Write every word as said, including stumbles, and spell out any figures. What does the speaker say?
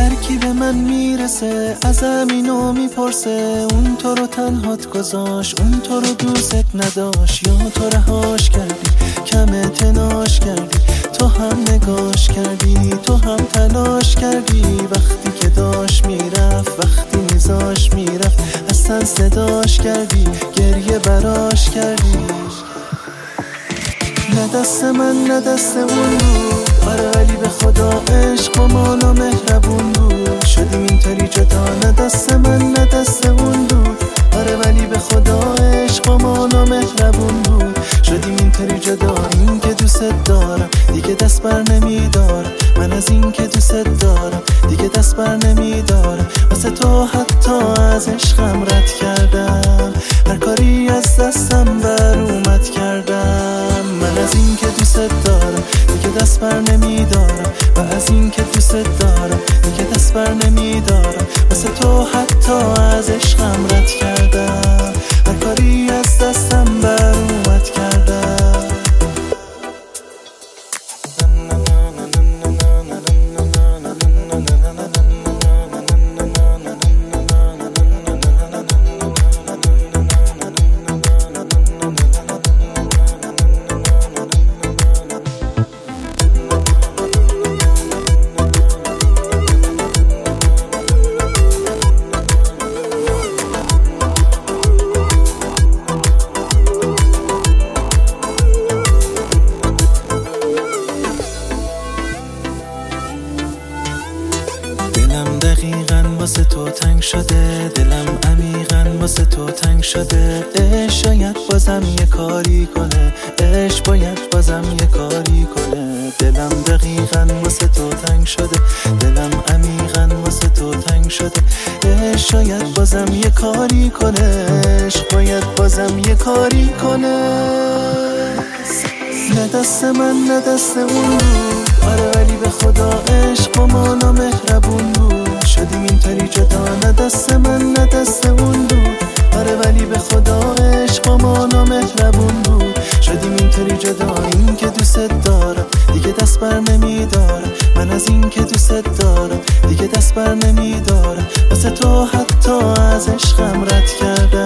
هر کی به من میرسه ازم اینو میپرسه اون تو رو تنهات گذاشت، اون تو رو دوست نداشت، یا تو رهاش کردی کم اعتناش کردی، تو هم نگاش کردی، تو هم تلاش کردی، وقتی که داشت میرفت، وقتی میذاش میرفت اصلا صداش کردی، گریه براش کردی. نه دست من نه دست اون بود، آره ولی به خدا عشق و مالا مهربون بود، شدیم اینطوری جدا. نه دست من نه دست اون بود، آره ولی به خدا عشق و مالا مهربون بود، شدیم اینطوری جدا. این که دوست دارم دیگه دست بر نمیدارم، من از این که دوست دارم دیگه دست بر نمیدارم، واسه تو حتی از عشقم رد کردم، هر کاری از دستم بر اومد کردم. من از این که دوست دارم دیگه دست بر نمیدارم، و از این که دوست دارم دیگه دست بر نمیدارم، واسه تو حتی از عشقم رد کردم، هر کاری از دستم بر اومد کردم. دلم دقیقاً واسه تو تنگ شده، دلم عمیقاً واسه تو تنگ شده، عشق شاید بازم یه کاری کنه، عشق باید بازم یه کاری کنه. دلم دقیقاً واسه تو تنگ شده، دلم عمیقاً واسه تو تنگ شده، عشق شاید بازم یه کاری کنه، عشق باید بازم یه کاری کنه. نه دست من نه دست اون بود، آره ولی به خدا عشق و مالا مهربون بود، شدیم اینطوری جدا. نه دست من نه دست اون بود، آره ولی به خدا عشق و مالا مهربون بود، شدیم اینطوری جدا. این که دوست دارم دیگه دست بر نمیدارم، من از این که دوست دارم دیگه دست بر نمیدارم، واسه تو حتی از عشقم رد کردم.